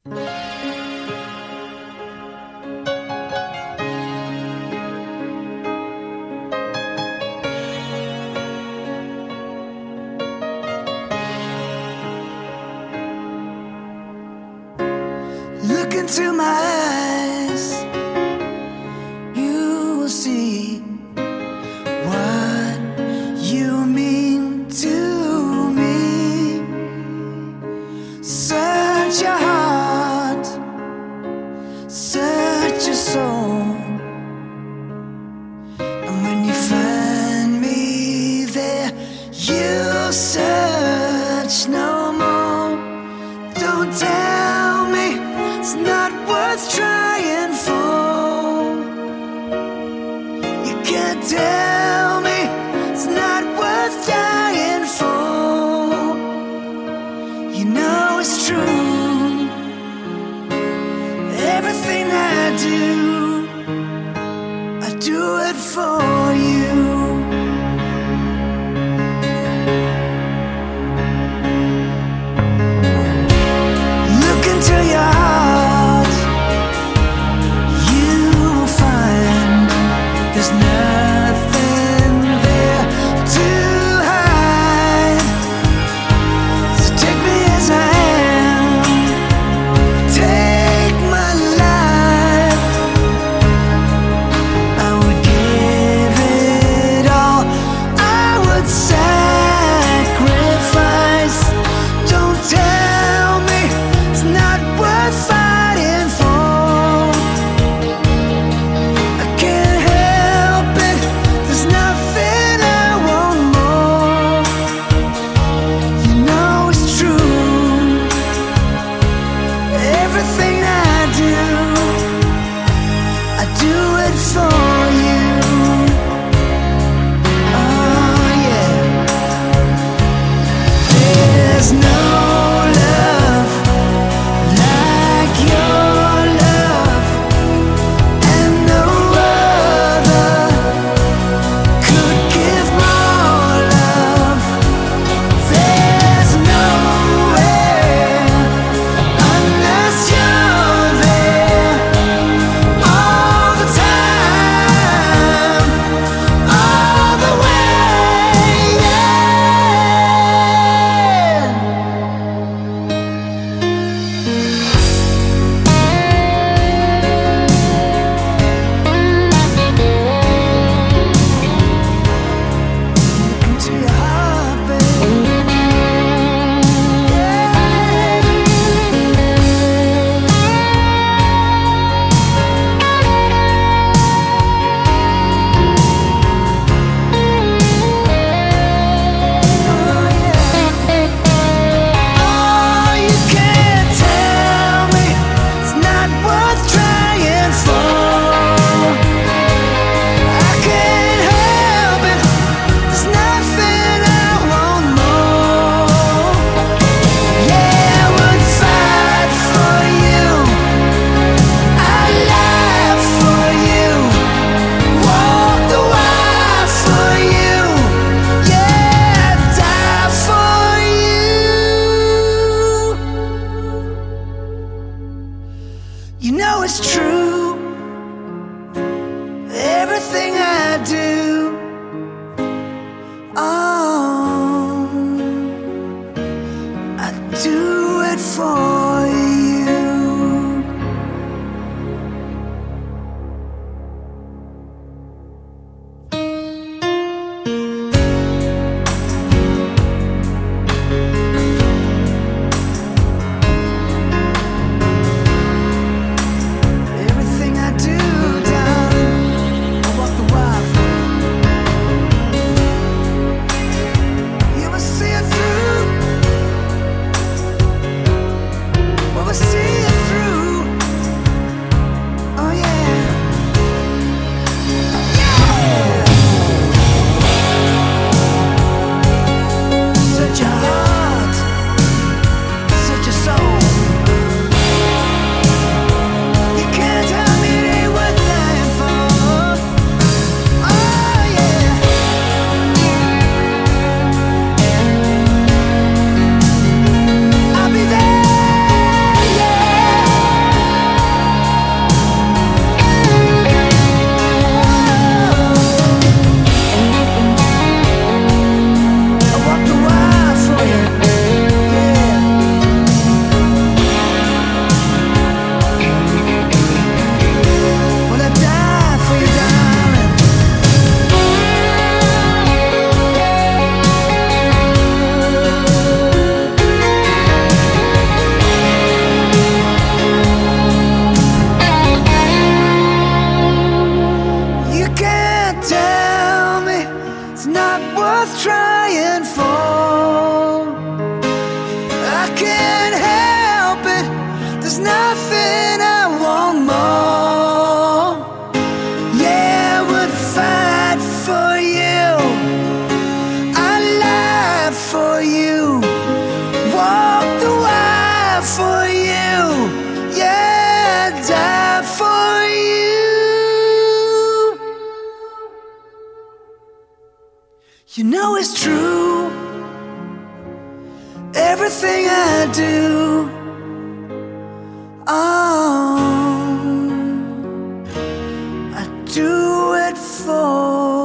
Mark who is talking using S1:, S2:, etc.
S1: Look into my eyes, you will see what you mean to me. Search your heart, search your soul, and when you find me there, you'll search no more. Don't tell me it's not worth trying for. You can't tell me it's not worth dying for. You know it's true. Everything I do it for you. Look into your heart, you will find there's nothing there to hide. So take me as I am, take my life. I would give it all, I would sacrifice. Don't tell me it's not worth fighting for. I can't help it, there's nothing I want more. You know it's true. Everything I do it for you. Oh yeah. There's no love like your love, and no other could give more love. There's nowhere unless you're there all the time, all the way, yeah. Look into your heart, babe. Oh, you can't tell me it's not worth trying for. I can't help it, there's nothing I want more. Yeah, I would fight for you, I'd lie for you, walk the wire for you, yeah, die for you. You know it's true. Everything I do, oh, I do it for you. Everything there's nothing I want more. Yeah, I would fight for you, I'd lie for you, walk the wire for you, yeah, I'd die for you. You know it's true, everything I do, oh, I do it for